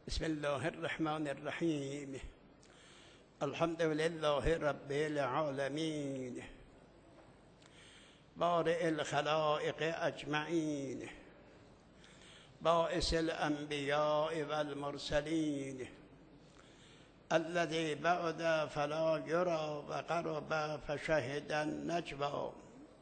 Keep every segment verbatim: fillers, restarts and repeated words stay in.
بسم الله الرحمن الرحیم. الحمد لله رب العالمین، بارئ الخلائق اجمعین، باعث الانبیاء والمرسلین، الذي بعد فلا یری و قرب فشهد النجوی،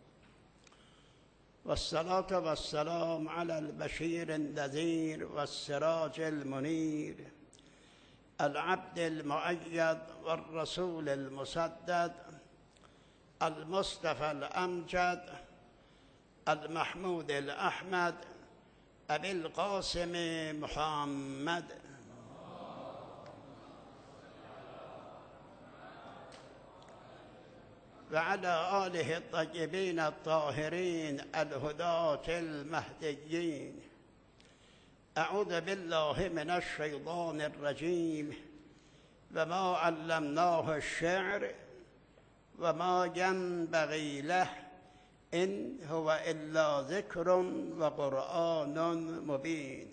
والصلاة والسلام على البشير النذير والسراج المنير، العبد المؤيد والرسول المسدد، المصطفى الأمجد، المحمود الأحمد، أبي القاسم محمد. وعلى آله الطيبين الطاهرين الهداة المهديين. أعوذ بالله من الشيطان الرجيم. وما علمناه الشعر وما ينبغي له إن هو إلا ذكر وقرآن مبين.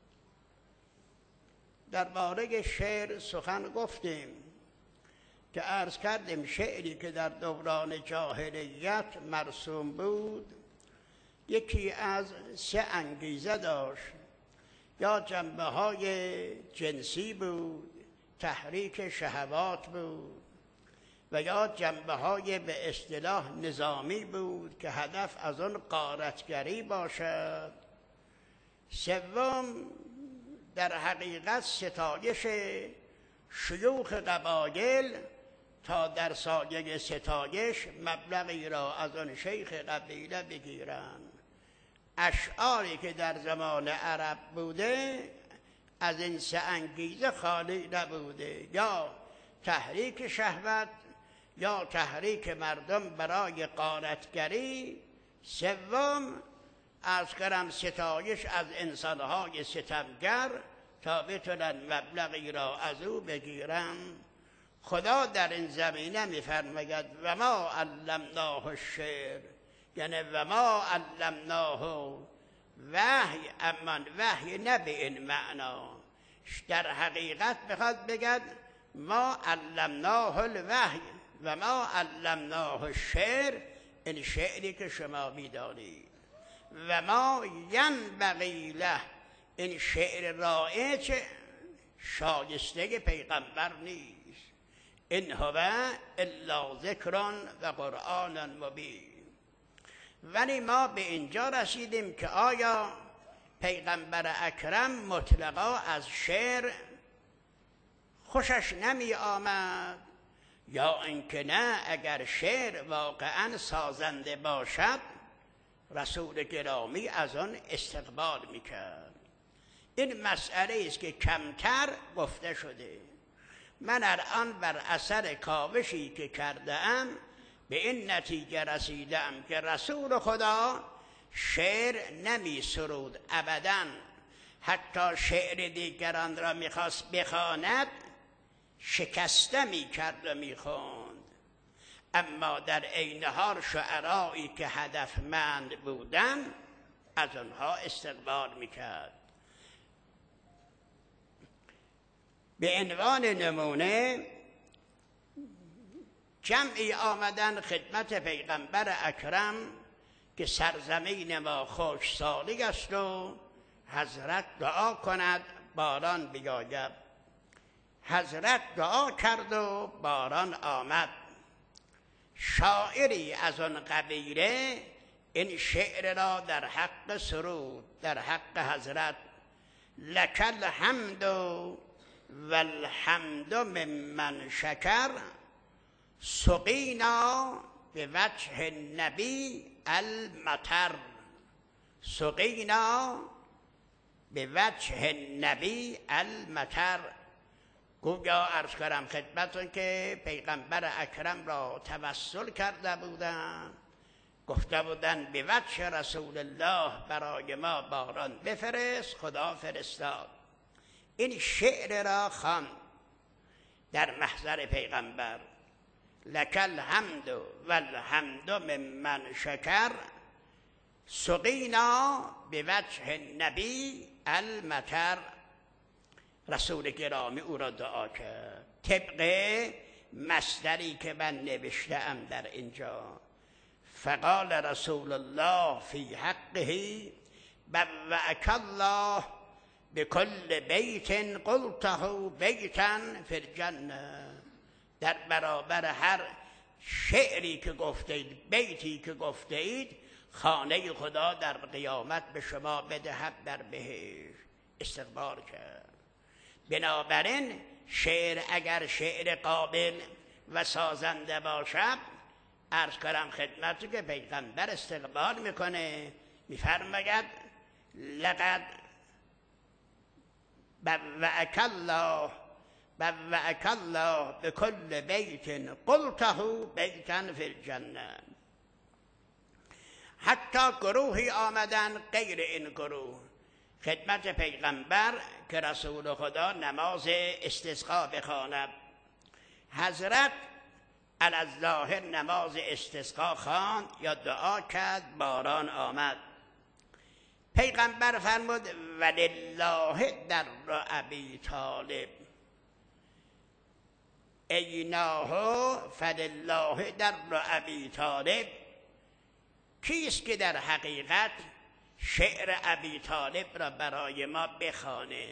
درباره شعر سخن گفتیم که عرض کردیم شعری که در دوران جاهلیت مرسوم بود یکی از سه انگیزه داشت: یا جنبه های جنسی بود، تحریک شهوات بود، و یا جنبه های به اصطلاح نظامی بود که هدف از آن غارتگری باشد. سوم در حقیقت ستایش شیوخ قبایل تا در سایه ستایش مبلغی را از آن شیخ قبیله بگیرند. اشعاری که در زمان عرب بوده از این سه انگیزه خالی نبوده: یا تحریک شهوت، یا تحریک مردم برای غارتگری، سوم از کرم ستایش از انسانهای ستمگر تا بتونن مبلغی را از او بگیرن. خدا در این زمینه میفرماید و ما علمناه الشعر، یعنی و ما علمناه وحی، اما وحی نه به این معنا. در حقیقت بخواد بگد ما علمناه الوحی و ما علمناه الشعر، این شعری که شما میدانید. و ما ینبغی له، این شعر رایج شایسته پیغمبر نیست. این هو الا ذکر و قرآن مبین. ولی ما به اینجا رسیدیم که آیا پیغمبر اکرم مطلقا از شعر خوشش نمی آمد، یا اینکه نه اگر شعر واقعا سازنده باشد رسول گرامی از آن استقبال میکرد. این مسئله است که کمتر گفته شده. من الان بر اثر کاوشی که کرده ام به این نتیجه رسیدم که رسول خدا شعر نمی سرود ابداً. حتی شعر دیگران را میخواست بخواند شکسته میکرد و میخواند. اما در عین حال شعرایی که هدفمند بودن از آنها استقبال میکرد. به عنوان نمونه جمعی آمدن خدمت پیغمبر اکرم که سرزمین ما خشکسالی است و حضرت دعا کند باران بیاید. حضرت دعا کرد و باران آمد. شاعری از آن قبیله این شعر را در حق سرود، در حق حضرت: لک الحمد والحمد ممن شکر، سقینا به وجه النبی المطر. سقینا به وجه النبی المطر. گویا عرض کردم خدمتتون که پیغمبر اکرم را توسل کرده بودند، گفته بودند به وجه رسول الله برای ما باران بفرست. خدا فرستاد. این شعر را خواند در محضر پیغمبر: لک الحمد والحمد ممن شکر، سقینا به وجه النبی المطر. رسول گرامی او را دعا کرد طبق مصدری که من نوشتم در اینجا. فقال رسول الله فی حقه بوأک الله بكل بیت قلته بیتا فی الجنه. در برابر هر شعری که گفته اید، بیتی که گفته اید، خانه خدا در قیامت به شما بدهد در بهشت. استقبال کرد. بنابراین شعر اگر شعر قابل و سازنده باشد، عرض کنم خدمتی که پیغمبر استقبال میکنه، میفرماید لقد بوأک الله بوأک الله بكل بیت قلته بیتا فی الجنه. حتی گروهی آمدن غیر این گروه خدمت پیغمبر که رسول خدا نماز استسقا بخواند. حضرت الظاهر نماز استسقا خواند یا دعا کرد، باران آمد. پیغمبر فرمود ولله در ابی طالب ایناه فلله در ابی طالب. کیست که در حقیقت شعر ابی طالب را برای ما بخوانه؟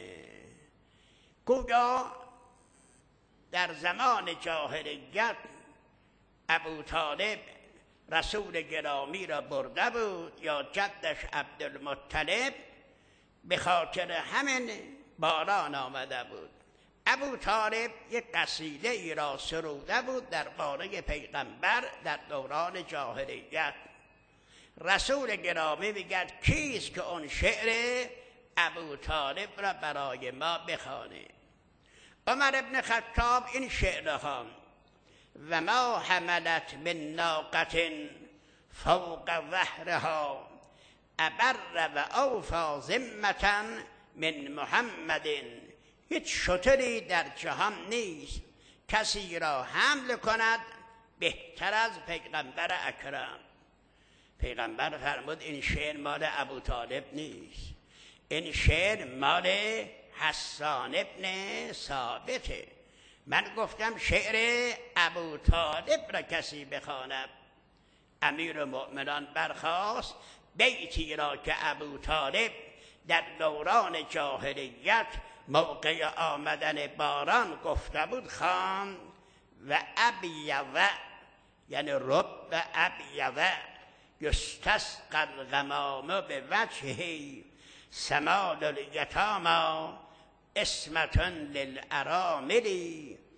گویا در زمان جاهلیت ابو طالب رسول گرامی را برده بود یا جدش عبدالمطلب، به خاطر همین باران آمده بود. ابو طالب یک قصیده ای را سروده بود در باره پیغمبر در دوران جاهلیت. رسول گرامی میگد کیست که اون شعر ابو طالب را برای ما بخوانه؟ عمر ابن خطاب این شعر را خواند و ما حملت من ناقة فوق ظهرها ابر و اوفا ذمة من محمد. هیچ شتری در جهان نیست کسی را حمل کند بهتر از پیغمبر اکرم. پیغمبر فرمود این شعر مال ابو طالب نیست، این شعر مال حسان ابن ثابته. من گفتم شعر ابو طالب را کسی بخواند. امیر المؤمنان برخاست، بیتی را که ابو طالب در دوران جاهلیت موقع آمدن باران گفته بود خواند و ابیض، یعنی رب ابیض یستسقی الغمام بوجهه سمال الیتامی اسمة للارامل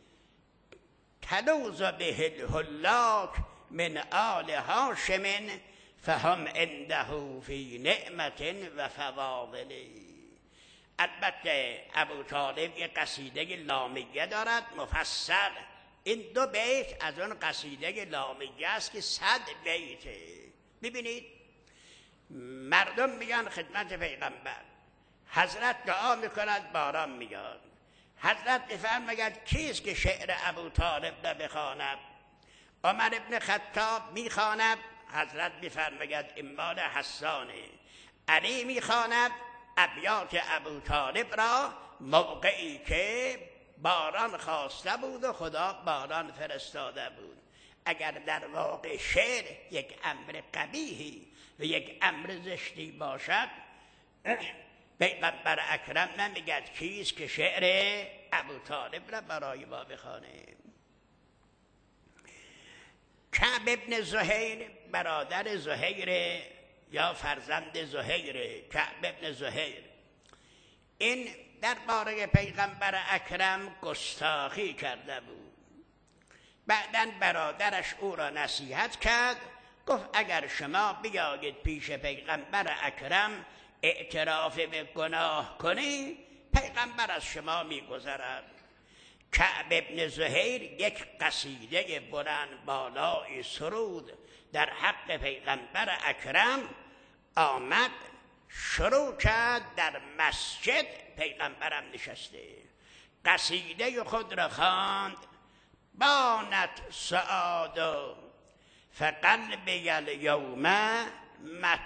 تلوذ به الهلاک من آل هاشم فهم عنده فی نعمة و فضائل. البته ابو طالب یک قصیده لامیه دارد مفصل. این دو بیت از اون قصیده لامیه است که صد بیته. ببینید مردم میگن خدمت پیغمبر، حضرت دعا میکند باران میاد. حضرت میفرماید کیست که شعر ابو طالب را بخواند؟ عمر ابن خطاب میخواند، حضرت میفرماید این مال حسانه. علی میخواند ابیات ابو طالب را موقعی که باران خواسته بود و خدا باران فرستاده بود. اگر در واقع شعر یک امر قبیحی و یک امر زشتی باشد، پیغمبر اکرم نمیگد کیست که شعر ابو طالب را برای ما بخوانه. کعب ابن زهیر برادر زهیر یا فرزند زهیر، کعب ابن زهیر، این درباره پیغمبر اکرم گستاخی کرده بود. بعداً برادرش او را نصیحت کرد، گفت اگر شما بیایید پیش پیغمبر اکرم اعتراف به گناه کنی، پیغمبر از شما میگذرد. کعب ابن زهیر یک قصیده بلند بالای سرود در حق پیغمبر اکرم آمد، شروع کرد. در مسجد پیغمبرم نشسته قصیده خود را خواند. بانت سعادو فقلبی الیوم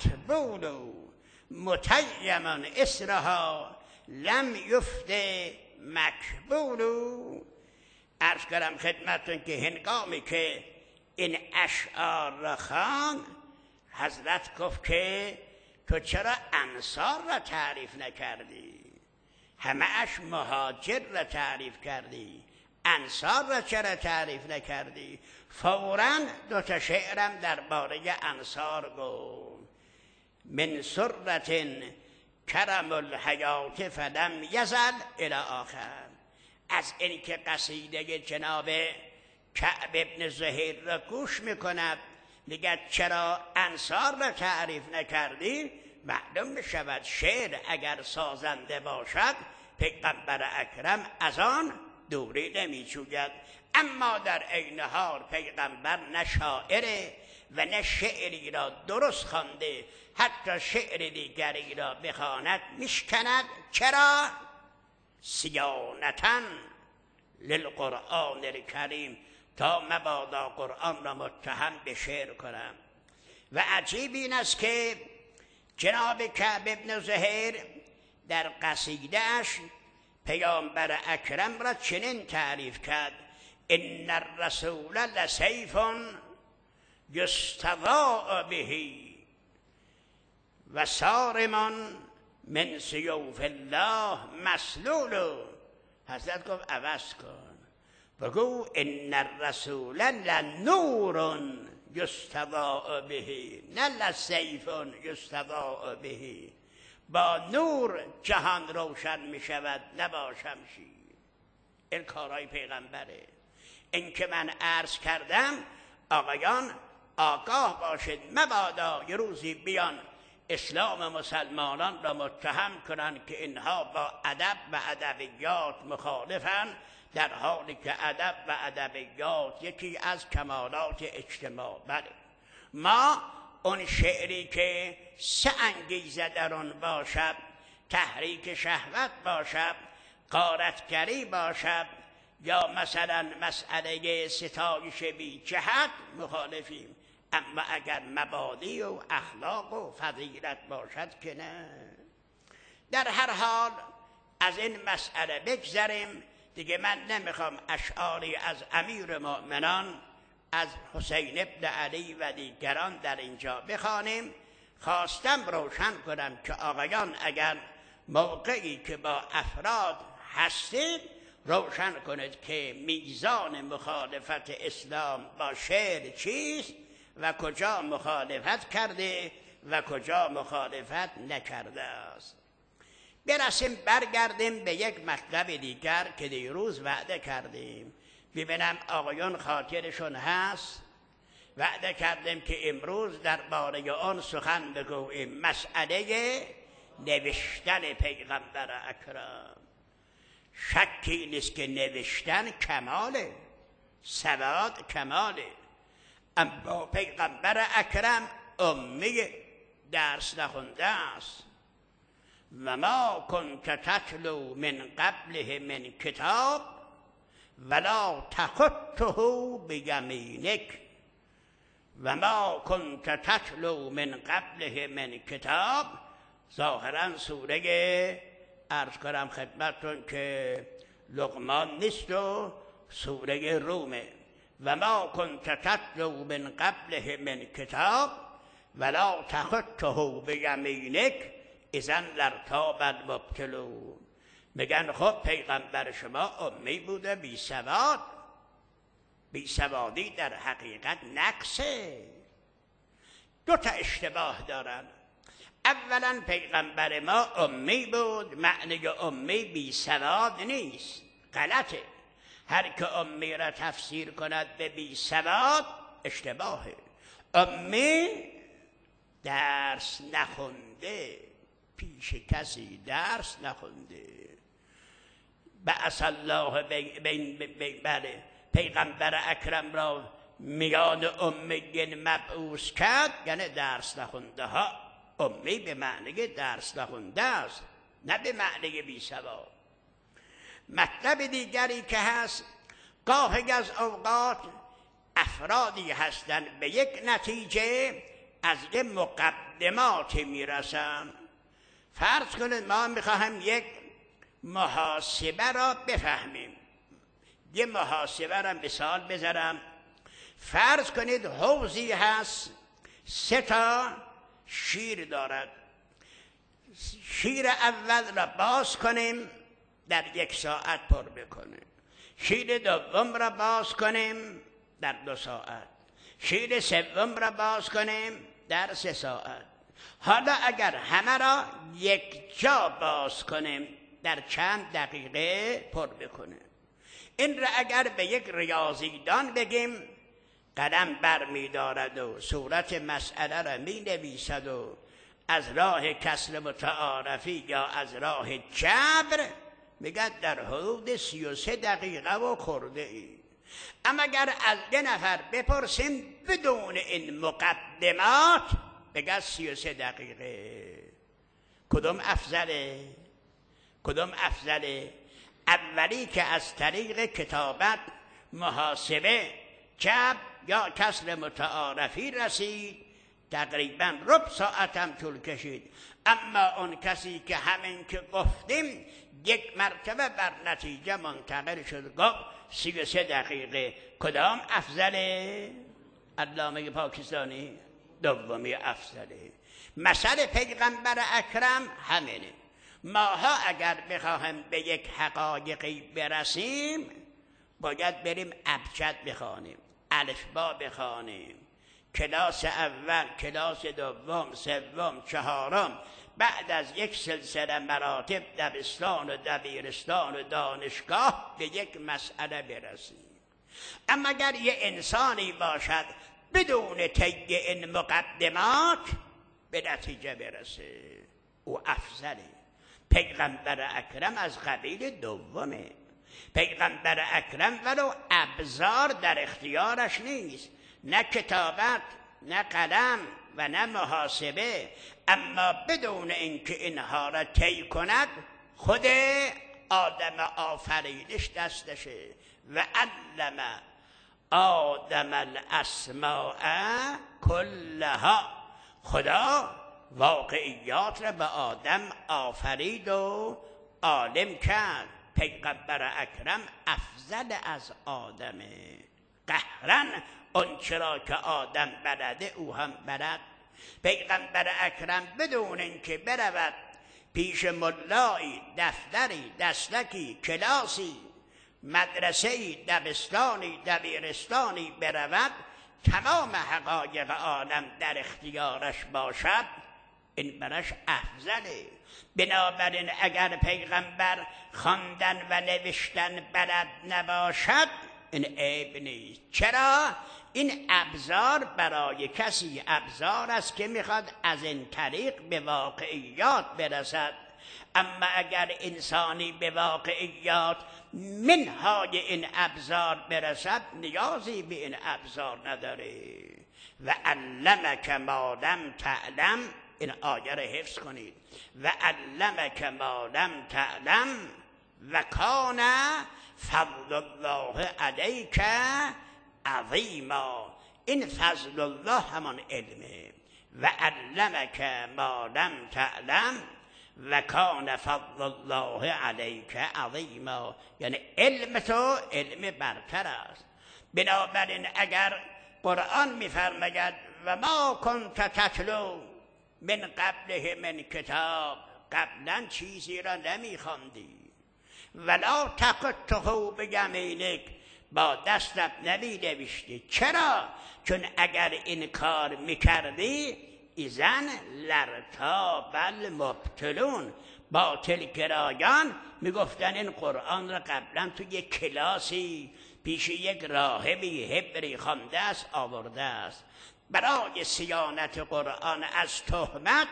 مطبول متیم اسرها لم یفته مکبولو. عرض کردم خدمتون که هنگامی که این اشعار را خواند، حضرت گفت که تو چرا انصار را تعریف نکردی؟ همه اش مهاجر را تعریف کردی، انصار را چرا تعریف نکردی؟ فوراً دو تا شعرم درباره انصار گفت. من سرت کرم الحیات فلم یزل الی آخر. از این که قصیده جناب کعب ابن زهیر را گوش میکند، میگه چرا انصار را تعریف نکردی؟ معلوم میشود شعر اگر سازنده باشد پیغمبر اکرم از آن دوری نمیجوید. اما در عین حال پیغمبر نه شاعره و نه شعری را درست خوانده، حتی شعر دیگری را بخواند میشکند. چرا؟ صیانتاً للقرآن الکریم، تا مبادا قرآن را متهم به شعر کنم. و عجیب این است که جناب کعب ابن زهیر در قصیده اش پیامبر اکرم را چنین تعریف کرد: ان الرسول لسیف یستضاء به و صارم من سیوف الله مسلول. حضرت گفت عوض کن، بگو ان الرسول لنور یستضاء به، نه لسیف یستضاء به. با نور جهان روشن می شود، نه با شمشیر. این کارهای پیغمبره. این که من عرض کردم آقایان آگاه باشید، مبادا یه روزی بیان اسلام مسلمانان را متهم کنند که اینها با ادب و ادبیات مخالفند، در حالی که ادب و ادبیات یکی از کمالات اجتماع. بله، ما اون شعری که سه انگیزه در آن باشد، تحریک شهوت باشد، غارتگری باشد، یا مثلا مسئله ستایش بی جهت، مخالفیم. اما اگر مبادی و اخلاق و فضیلت باشد که نه. در هر حال از این مسئله بگذریم دیگه. من نمیخوام اشعاری از امیر مؤمنان، از حسین ابن علی و دیگران در اینجا بخوانیم. خواستم روشن کنم که آقایان اگر موقعی که با افراد هستید روشن کنید که میزان مخالفت اسلام با شعر چیست و کجا مخالفت کرده و کجا مخالفت نکرده است. برسیم برگردیم به یک مطلب دیگر که دیروز وعده کردیم. ببینم آقایان خاطرشون هست. وعده کردیم که امروز درباره آن سخن بگوییم، مسئله نوشتن پیغمبر اکرم. شکی نیست که نوشتن کماله، سواد کماله. اما پیغمبر اکرم امی، درس نخونده است. و ما کنت تتلو من قبله من کتاب ولا تخطه بیمینک. و ما کنت تتلو من قبله من کتاب، ظاهرا سوره عرض کنم خدمتون که لقمان نیست و سوره رومه. و ما کنت تتلو من قبله من کتاب ولا تخطه بیمینک اذا لارتاب المبطلون. میگن خب پیغمبر شما امی بوده، بی سواد. بی سوادی در حقیقت نقصه. دو تا اشتباه دارن. اولا پیغمبر ما امی بود، معنی امی بی سواد نیست، غلطه. هر که امی را تفسیر کند به بی سواد اشتباهه. امی درس نخونده، پیش کسی درس نخونده. بعث الله بین بله پیغمبر اکرم را میان امیین مبعوث کرد، یعنی درس نخونده ها. امی به معنی درس نخونده است، نه به معنی بی سواد. مطلب دیگری که هست، گاهی از اوقات افرادی هستند به یک نتیجه از یه مقدماتی میرسن. فرض کنید ما میخواهم یک محاسبه را بفهمیم. یه محاسبه را مثال بذارم. فرض کنید حوضی هست سه تا شیر دارد. شیر اول را باز کنیم در یک ساعت پر بکنه. شیر دوم را باز کنیم در دو ساعت. شیر سوم را باز کنیم در سه ساعت. حالا اگر همه را یک جا باز کنیم در چند دقیقه پر بکنه. این را اگر به یک ریاضیدان بگیم قلم بر می دارد و صورت مسئله را می نویسد و از راه کسر متعارفی یا از راه جبر میگد در حدود سی و سه دقیقه و خورده ای. اما اگر از یه نفر بپرسیم بدون این مقدمات بگد سی و سه دقیقه. کدوم افضله؟ کدوم افضله؟ اولی که از طریق کتابت، محاسبه، جبر یا کسر متعارفی رسید تقریبا ربع ساعت هم طول کشید. اما اون کسی که همین که گفتیم یک مرتبه بر نتیجه منتقل شد گفت سی و سه دقیقه. کدام افضله؟ علامه پاکستانی دومی افضله. مثل پیغمبر اکرم همینه. ماها اگر بخواهم به یک حقایقی برسیم باید بریم ابجد بخوانیم، الفبا بخوانیم، کلاس اول، کلاس دوم، سوم، چهارم، بعد از یک سلسله مراتب دبستان و دبیرستان و دانشگاه به یک مسئله برسیم. اما اگر یه انسانی باشد بدون طی این مقدمات به نتیجه برسه او افضله. پیغمبر اکرم از قبیل دومه. پیغمبر اکرم ولو ابزار در اختیارش نیست، نه کتابت، نه قلم و نه محاسبه، اما بدون اینکه اینها را طی کند خود آدم آفریدش دستشه. و علم آدم الاسماء کلها. خدا واقعیات را به آدم آفرید و عالم کرد. پیغمبر اکرم افضل از آدمه. قهرن اون چرا که آدم بلده او هم بلد. پیغمبر اکرم بدون اینکه برود پیش ملایی، دفتری، دستکی، کلاسی، مدرسه‌ای، دبستانی، دبیرستانی برود تمام حقایق عالم در اختیارش باشد، این برش افضله. بنابراین اگر پیغمبر خواندن و نوشتن بلد نباشد این عیب نیست. چرا؟ این ابزار برای کسی ابزار است که میخواد از این طریق به واقعیات برسد. اما اگر انسانی به واقعیات منهای این ابزار برسد نیازی به این ابزار نداره. و علمک ما لم تعلم، این آیه را حفظ کنید. و علمک ما لم تعلم و کان فضل الله علیک عظیما. این فضل الله همان علمه. و علمک ما لم تعلم و کان فضل الله علیک عظیما، یعنی علم تو علم برتر است. بنابراین اگر قرآن میفرماید و ما کنت تتلو من قبله من کتاب، قبلا چیزی را نمیخواندی، ولا تخطه بیمینک، با دستت نمینوشتی. چرا؟ چون اگر این کار میکردی اذن لرتاب المبطلون، باطل گرایان میگفتن این قرآن را قبلا تو یک کلاسی پیش یک راهبی حبری خوانده است آورده است. برای صیانت قرآن از تهمت،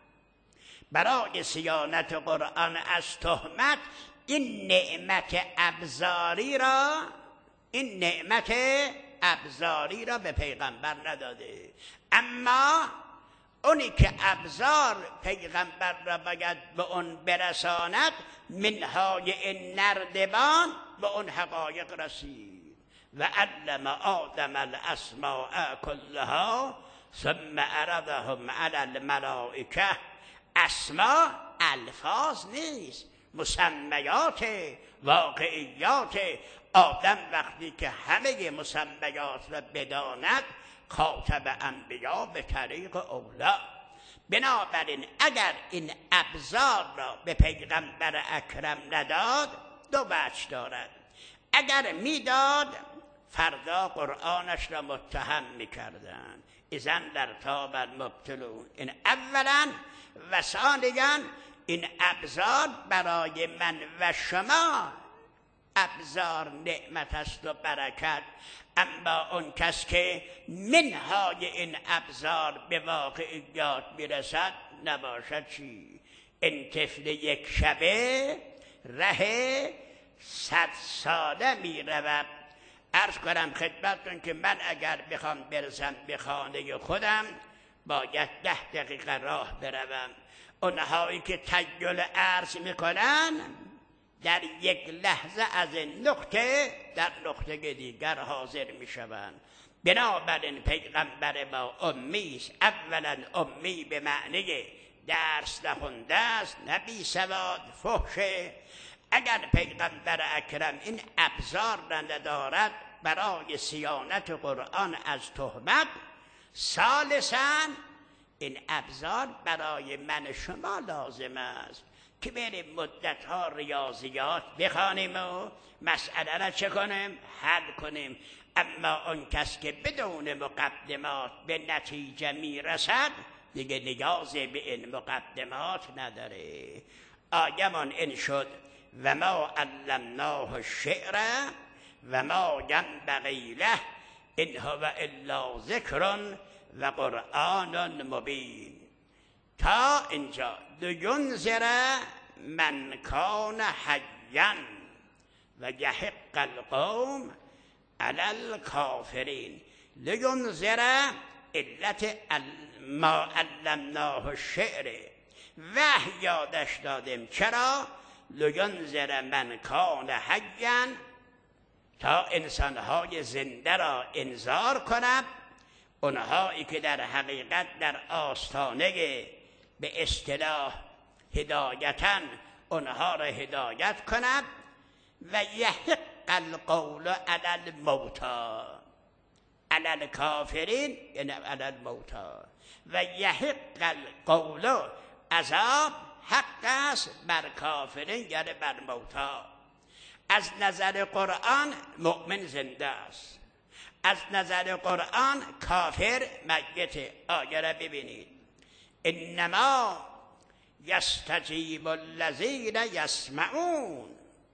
برای صیانت قرآن از تهمت این نعمت ابزاری را این نعمت ابزاری را به پیغمبر نداده. اما اونی که ابزار پیغمبر را باید به اون برساند منهای این نردبان به اون حقایق رسید. و علم آدم الاسماء کلها ثم عرضهم علی الملائکه. اسما الفاظ نیست، مسمیات واقعیات. آدم وقتی که همه مسمیات را بداند خاطب انبیا به طریق اولا. بنابراین اگر این ابزار را به پیغمبر اکرم نداد دو وجه دارد. اگر میداد فردا قرآنش را متهم میکردن، اذن در تاب المبتلون. این اولا. و ثانیا این ابزار برای من و شما ابزار نعمت است و برکت، اما اون کس که منهای این ابزار به واقعیات میرسد نباشد چی؟ این طفل یک شبه ره صد ساله میرود. عرض کنم خدمتتون که من اگر بخوام برسم به خانه خودم باید ده دقیقه راه بروم. اونهایی که تجل عرض میکنن در یک لحظه از این نقطه در نقطه دیگر حاضر میشوند. بنابراین پیغمبر ما امی است. اولا امی به معنی درس نخونده است، نه بی سواد فحشه. اگر پیغمبر اکرم این ابزار را ندارد برای صیانت قرآن از تهمت، ثالثاً این ابزار برای من شما لازم است که بریم مدت ها ریاضیات بخوانیم و مسئله را چه کنیم؟ حل کنیم. اما اون کس که بدون مقدمات به نتیجه میرسد دیگه نیاز به این مقدمات نداره. آیمان این شد و ما علمناه الشعر و ما ینبغی له ان هو الا ذکر و قرآن مبین. تا اینجا لینذر من کان حیا و یحق القوم علی الکافرین. لینذر علت ما علمناه الشعر وحی یادش دادیم. چرا؟ لینذر من کان حیا، تا انسانهای زنده را انذار کند، اونهایی که در حقیقت در آستانه به اصطلاح هدایتن اونها را هدایت کند. و یحق القول علی الموتی علی الکافرین، یعنی علی الموتی. و یحق القول عذاب حق است بر کافرین، یعنی بر موتا. از نظر قرآن مؤمن زنده است، از نظر قرآن کافر میت. آیه را ببینید. انما یستجیب الذین یسمعون،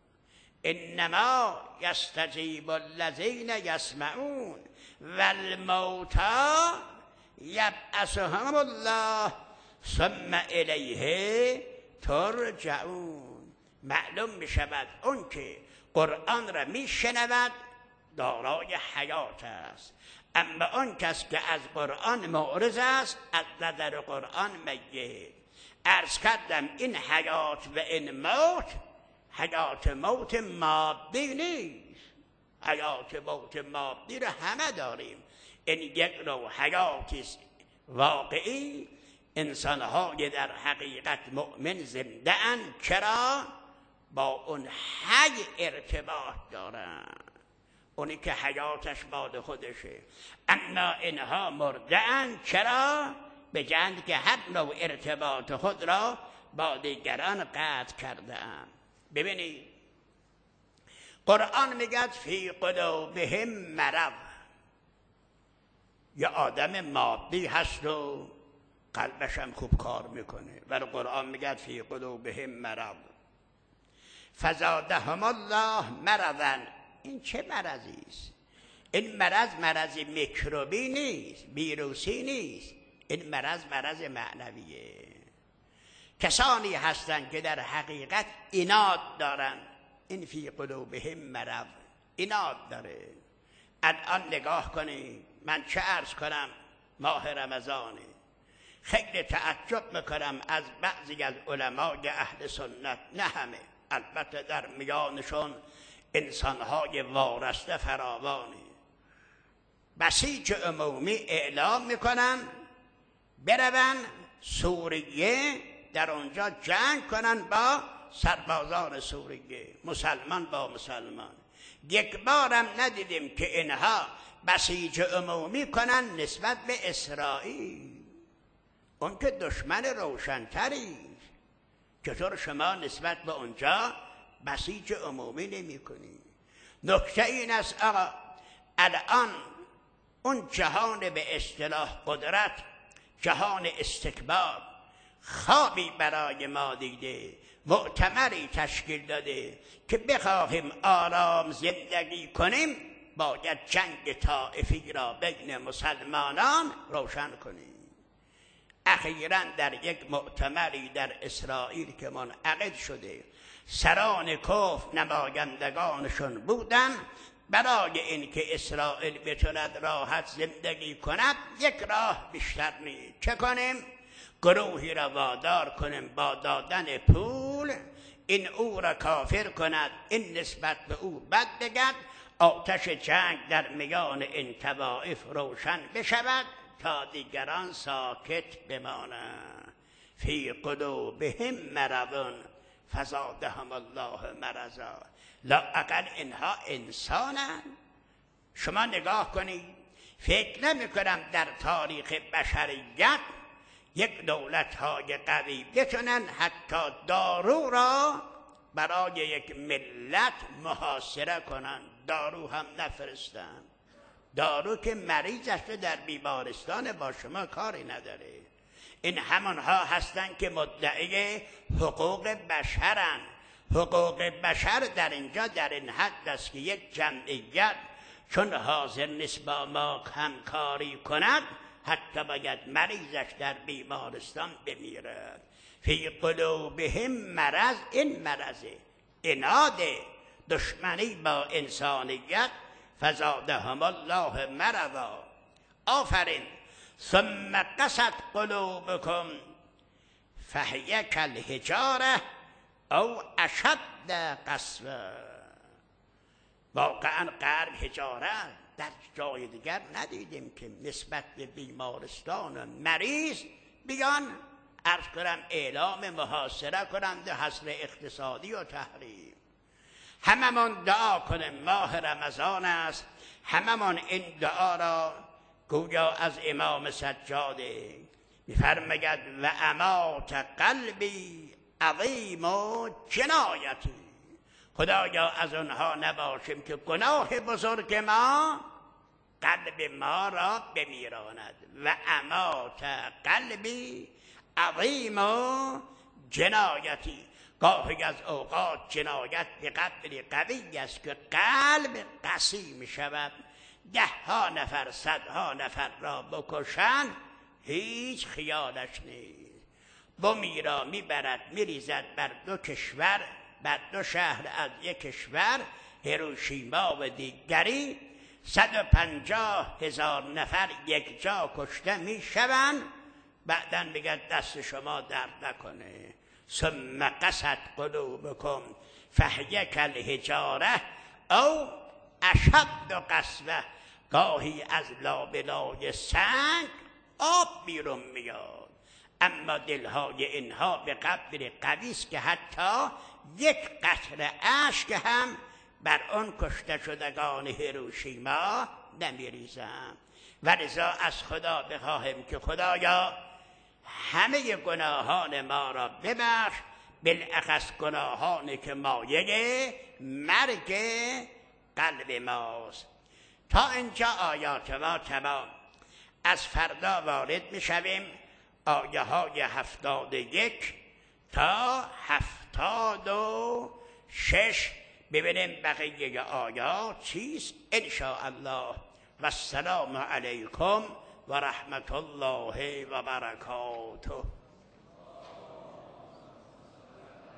انما یستجیب الذین یسمعون و الموتی یبعثهم الله ثم الیه ترجعون. معلوم می شود اون که قرآن را می شنود دارای حیات است، اما اون کس که از قرآن معرض است از نظر قرآن میت. عرض کردم این حیات و این موت حیات موت مادی نیست. حیات موت مادی را همه داریم. این یک نوع حیاتی است واقعی. انسان‌های در حقیقت مؤمن زنده اند. چرا؟ با اون حی ارتباط دارند، اونی که حیاتش مال خودشه. اما اینها مرده اند. چرا؟ به جند که هر نوع ارتباط خود را با دیگران قطع کرده اند. ببینید قرآن میگه فی قلوبهم مرض. یه آدم مادی هست و قلبش هم خوب کار میکنه، ولی قرآن میگه فی قلوبهم مرض فزادهم الله مرضا. این چه مرضی است؟ این مرض مرض میکروبی نیست، ویروسی نیست. این مرض مرض معنویه. کسانی هستند که در حقیقت عناد دارن. این فی قلوبهم مرض، عناد داره. الان نگاه کنید، من چه عرض کنم، ماه رمضانه، خیلی تعجب میکنم از بعضی از علمای اهل سنت، نه همه، البته در میانشون انسانهای وارسته فراوانی، بسیج عمومی اعلام میکنن برون سوریه در اونجا جنگ کنن با سربازان سوریه، مسلمان با مسلمان. یک بارم ندیدیم که اینها بسیج عمومی کنن نسبت به اسرائیل، اون که دشمن روشنتری. چطور شما نسبت به اونجا بسیج عمومی نمی کنی؟ نکته این است آقا، الان اون جهان به اصطلاح قدرت، جهان استکبار، خوابی برای ما دیده، مؤتمری تشکیل داده که بخواهیم آرام زندگی کنیم باید جنگ طائفی را بین مسلمانان روشن کنیم. اخیراً در یک مؤتمری در اسرائیل که منعقد شده، سران کفر نمایندگانشون بودن، برای اینکه اسرائیل بتواند راحت زندگی کند یک راه بیشتر نیست. چه کنیم؟ گروهی را وادار کنیم با دادن پول این او را کافر کند، این نسبت به او بد بگد، آتش جنگ در میان این طوائف روشن بشود تا دیگران ساکت بمانند. فی قلوبهم مرض فزادهم الله مرضا. لااقل اینها انسانند. شما نگاه کنید، فکر نمی کنم در تاریخ بشریت یک دولت های قوی بتونن حتی دارو را برای یک ملت محاصره کنن. دارو هم نفرستن. دارو که مریضش رو در بیمارستان با شما کاری نداره. این همانها هستند که مدعی حقوق بشرن. حقوق بشر در اینجا در این حد است که یک جمعیت چون حاضر نیست با ما همکاری کند، حتی باید مریضش در بیمارستان بمیرد. فی قلوبهم مرض، این مرضه، عناد، دشمنی با انسانیت. فزادهم الله مرضا. آفرین. ثم قست قلوبکم فهی کالحجاره او اشد قسوه. واقعا قلب حجاره، در جای دیگر ندیدیم که نسبت به بیمارستان مریض بیان عرض کنم اعلام محاصره کنند، حصر اقتصادی و تحریم. هممون دعا کنیم، ماه رمضان است، هممون این دعا را گویا از امام سجاده می‌فرماید و امات قلبی عظیم و جنایتی. خدایا از اونها نباشیم که گناه بزرگ ما قلب ما را بمیراند. و امات قلبی عظیم و جنایتی. گاهی از اوقات جنایت به قدری قوی است که قلب قسی می شود. ده ها نفر صدها نفر را بکشن هیچ خیالش نیست. بمی را میبرد میریزد بر دو کشور، بر دو شهر از یک کشور، هیروشیما و دیگری. صد و پنجاه هزار نفر یک جا کشته میشوند. بعداً میگه دست شما درد نکنه. ثم قست قلوبکم فهی کالحجاره او اشد قسوه. گاهی از لابلای سنگ آب بیرون میاد، اما دلهای اینها به قدر قوی است که حتی یک قطره اشک هم بر آن کشته شدگان هیروشیما نمیریزم. و لذا از خدا بخواهیم که خدایا همه گناهان ما را ببخش، بالاخص گناهانی که مایه مرگ قلب ماست. تا اینجا آیات ما تمام. از فردا وارد میشویم آیه های هفتاد و یک تا هفتاد و شش. ببینیم بقیه آیات چیست انشاءالله. و السلام علیکم و رحمت الله و برکاته.